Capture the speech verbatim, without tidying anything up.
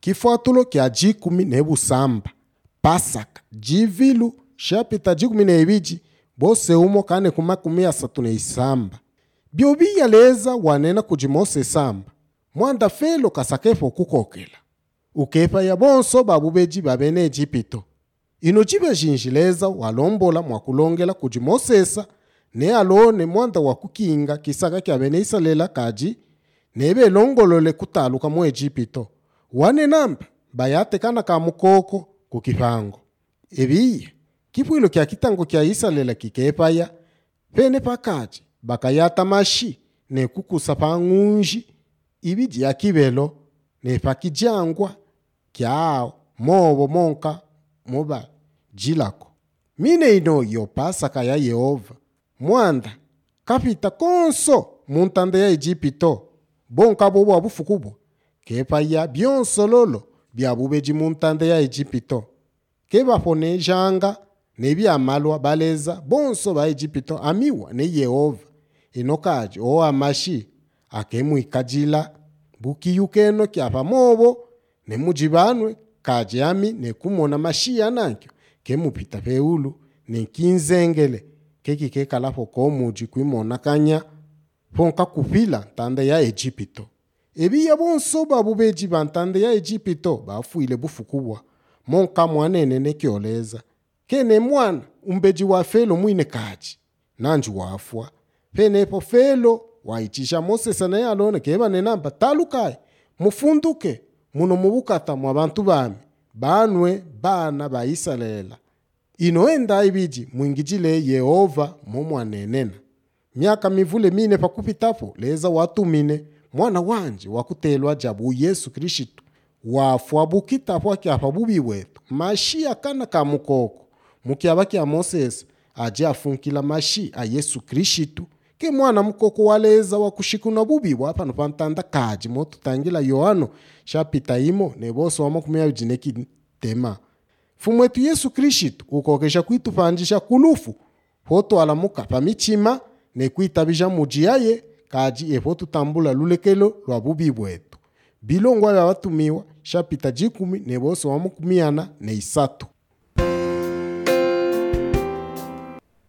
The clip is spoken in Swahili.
Kifuatulo kya jikumi nebusamba. Pasaka. Jivilu shapita jikumi nebiji. Bose umo kane kumakumi asatu ne isamba. Biobiya leza wanena kujimose samba. Mwanda felo kasakefo kukokela. Ukepa ya bonso babubeji babene Ejipito. Ino jibe jinjileza walombola mwakulongela kujimosesa. Ne alone mwanda wakukinga kisaka kya bene isalela kaji. Nebe longolole kutaluka mu Ejipito. Wane namba bayate kana kamukoko kukifango. Ebiye kipuilo kya kitango kya isalela kikepaya. Pene pakaji bakayata mashi ne kukusa pangunji. Ibiji ya kibelo ne pakijangwa kyao mobo monka moba jilako. Mine ino yo pasaka ya Yehova. Mwanda kapita konso muntande ya Ejipito. Bonka bobo abufukubo. Kepa ya bionso lolo biabubeji muntande ya Ejipito. Keba pone janga nebi amalwa baleza bonso ba Ejipito amiwa ne Yehova. Inokaji o amashi akemu ikajila buki yukeno kyapa mobo ne mujibanwe kaji ami ne kumona mashia nankyo kemu pita peulu ne kinzengele keki kekalapo komuji kuimona kanya ponka kupila tande ya Ejipito. Ebi ya bonso babubeji bantande ya Ejipito bafuile bufukubwa monka mwanene ne kyoleza kene mwana umbeji wa felo mwine kaji nanju wafwa pene po felo waichisha Moses na yalone keba nenamba talukai mufunduke muno mubukata mu abantu bami banwe bana ba Israela. Ino enda ibiji mwingijile Yehova momwanenena. Miaka mivule mine pakupitapo leza watu mine mwana wanje wakutelwa jabu Yesu Kristo wafwa bukita kwa kyapa bubi wetu mashi akana kamukoko mukyaba kya Moses aje afunkila mashi a Yesu Kristo ke mwana mukoko waleza wakushikuna bubi wapa no pantanda kaji moto tangila Yohano chapita imo neboso wa makumi abiri tema. Fumwetu Yesu Kristo ukokesha kwitupanjisha kulufu hoto alamuka pamichima ne kwitabija mujiaye kaji epo tutambula lulekelo lwa bubi bwetu. Bilongwa ya watumiwa chapita jikumi neboso wa makumi ana ne isatu.